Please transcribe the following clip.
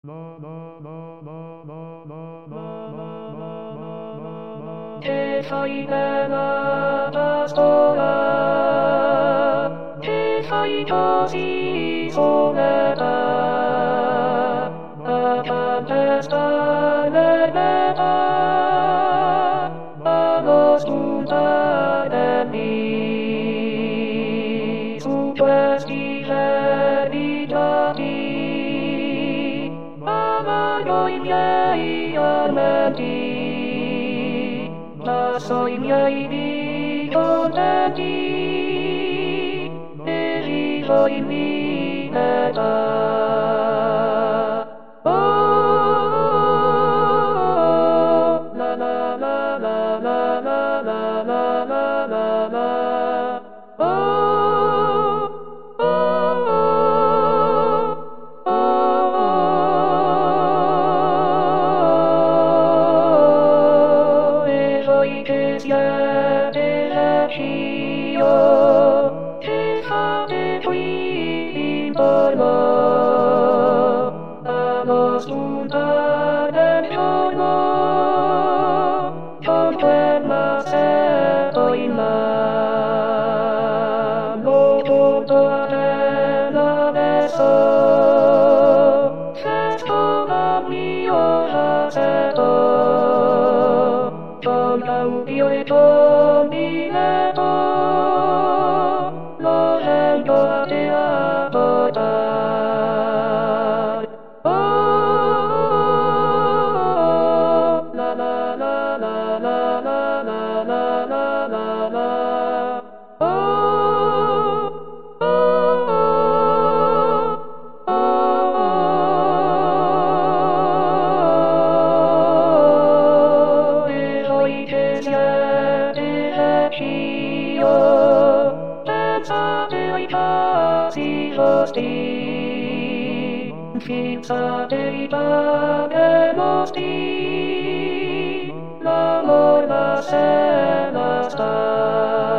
Che fai nella pastola, che fai così soledad, la tempesta nell'età, allo spuntare lì, su questi veritati, amago i miei armenti. Passo i miei dì contenti e vivo in libertà. Oh, la la la la la la la la la la la. Oh, oh, oh, oh. E voi che siete vecchio, che fate qui intorno allo spuntare del giorno, con quell'assetto in mano, tutto a terra adesso, festo al mio assetto, con cambio e con diletto, lo vengo a te a portar. Oh, la la la la la la la la la la la. Oh, oh, oh, oh. E voi che siete vecchio, pensate ai passi vostri, fissate i papelosti, l'amor va se la sta.